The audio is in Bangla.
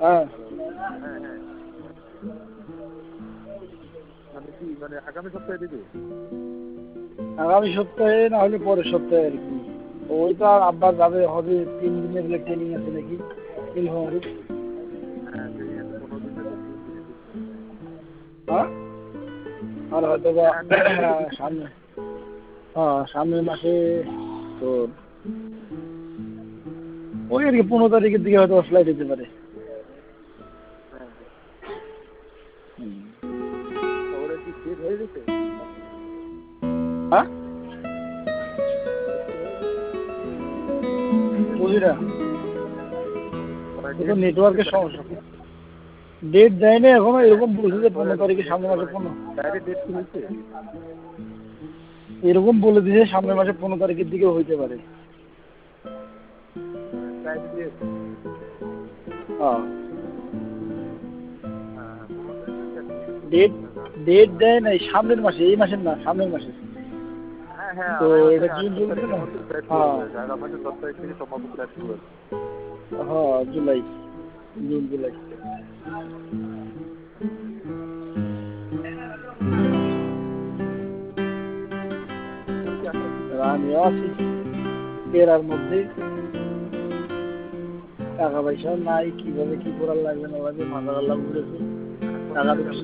হ্যাঁ হ্যাঁ হ্যাঁ, মানে কি মানে আগামী সপ্তাহে দিবে? আগামী সপ্তাহে না হলে পরের সপ্তাহে আর কি। ওই তো আর আব্বা যাবে হবে 3 দিনের বলে ট্রেনিং আছে নাকি নীলফামারী। হ্যাঁ ট্রেনিং আছে 15 দিনের, তো 3 দিনে দিচ্ছে। হ্যাঁ আর হয়তো বা হ্যাঁ 3 দিনে তো দিচ্ছে। সামনে, হ্যাঁ সামনের মাসে তো ওই আর কি 15 তারিখের দিকে হয়তো ফ্লাইট হতে পারে। হ্যাঁ হ্যাঁ, হুম। ওরা কি ডেট হয়ে গেছে? হ্যাঁ ডেট কি হয়ে গেছে? বুঝি না, ওরা ও তো ডেট দিচ্ছে নেটওয়ার্কের ফ্লাইটের? সমস্যা। ডেট দেয় না এখনো, এরকম বলছে যে ওরা 15 তারিখে সামনের মাসে মানে 15, ডাইরেক্ট ডেট কি হয়েছে? এরকম বলে দিয়েছে সামনের মাসে 15 তারিখের দিকে হইতে পারে। ফ্লাইটের ডেট? হ্যাঁ হ্যাঁ হ্যাঁ 15 তারিখে ক্যান্সেল করতে ডেট, পারবে না কারণ। ডেট দেয় নাই সামনের মাসে, এই মাসের না সামনের মাসে। হ্যাঁ হ্যাঁ, তো আগামী এটা মাসের জুন 8-9 চলছে তারিখের না। মধ্যে ফ্লাইট শুরু হ্যাঁ হবে। আগামী মাসের 10 তারিখ থেকে সম্ভবত ফ্লাইট শুরু হবে। হ্যাঁ জুলাই, জুন জুলাই। তুমি কি আসলে চিন্তা আর করছো? আমিও আছি পেরার মধ্যে, টাকা পয়সা নাই, কিভাবে কি করার লাগবে না লাগবে মাথা গেলাম ঘুরেছে। কত টাকা টাকা তো যাবে?